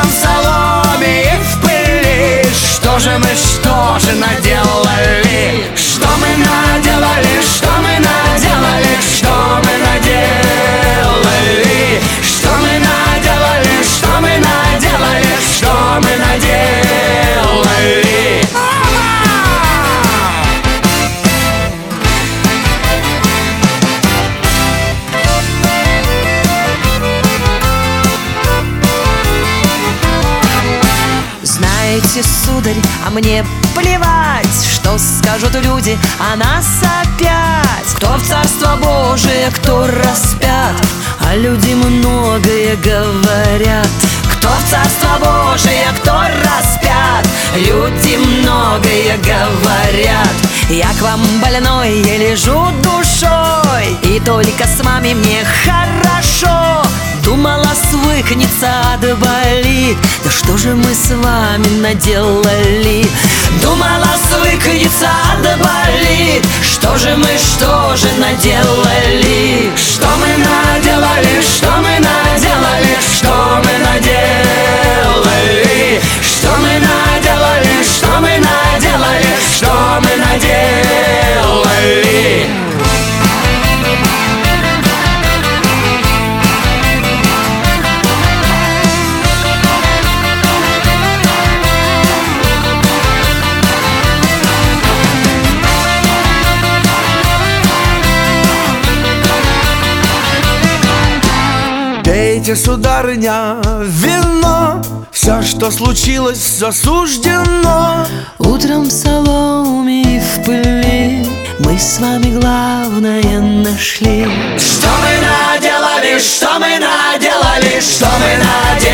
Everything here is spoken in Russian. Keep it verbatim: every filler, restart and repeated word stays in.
в соломе и в пыли. Что же мы, что же наделали? Что мы наделали? Что мы наделали? Что мы наделали? Что мы наделали? Что мы наделали? Что мы наделали? Знаете, сударь, а мне плевать, что скажут люди о нас опять. Кто в Царство Божие, кто распят, а люди многое говорят. Кто в Царство Божие, кто распят, люди многое говорят. Я к вам больной, я лежу душой, и только с вами мне хорошо. Думала, свыкнется, отболит. Да что же мы с вами наделали? Думала, свыкнется, отболит. Что же мы, что же наделали? Что мы наделали? Что мы наделали? Что мы наделали? Что мы наделали? Что мы наделали? Что мы наделали? Пейте, сударыня, вино, все, что случилось, засуждено. Утром в соломе и в пыли мы с вами главное нашли. Что мы наделали, что мы наделали, что мы наделали?